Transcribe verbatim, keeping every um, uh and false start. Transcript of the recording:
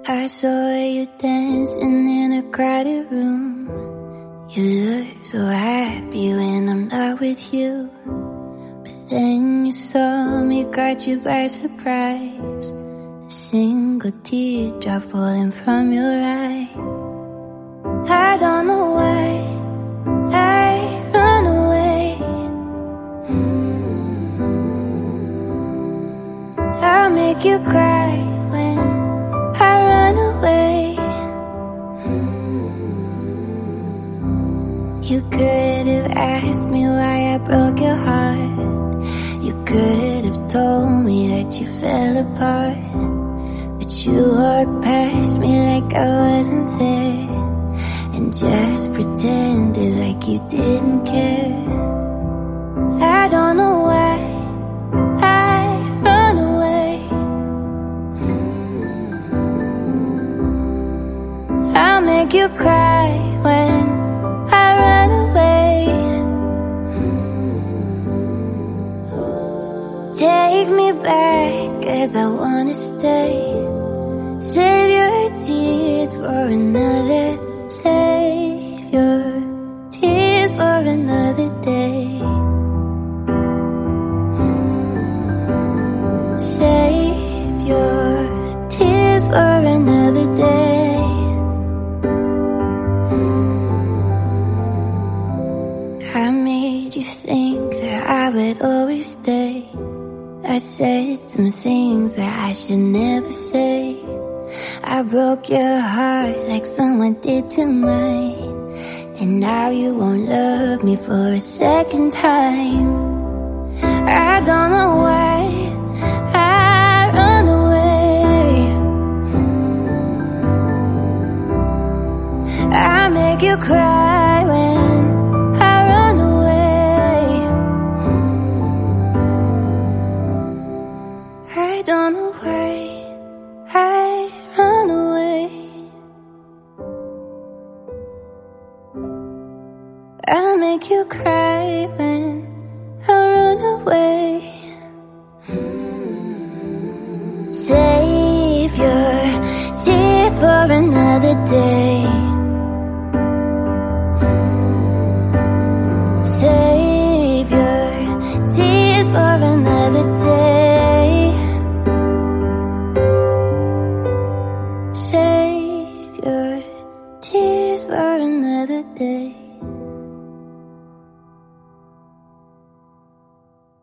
I saw you dancing in a crowded room. You look so happy when I'm not with you. But then you saw me, caught you by surprise. A single teardrop falling from your eye. I don't know why I run away. I'll make you cry when I run away. You could have asked me why I broke your heart. You could have told me that you fell apart. But you walked past me like I wasn't there, and just pretended like you didn't care. I don't know why I run away. I'll make you cry when I run away. Take me back, 'cause I wanna stay. Save your tears for another. Save your tears for another day. Save your tears for another day. I made you think that I would always stay. I said some things that I should never say. I broke your heart like someone did to mine, and now you won't love me for a second time. I don't know why I run away. I make you cry when I run away. I don't know why I run away. I'll make you cry when I run away. Say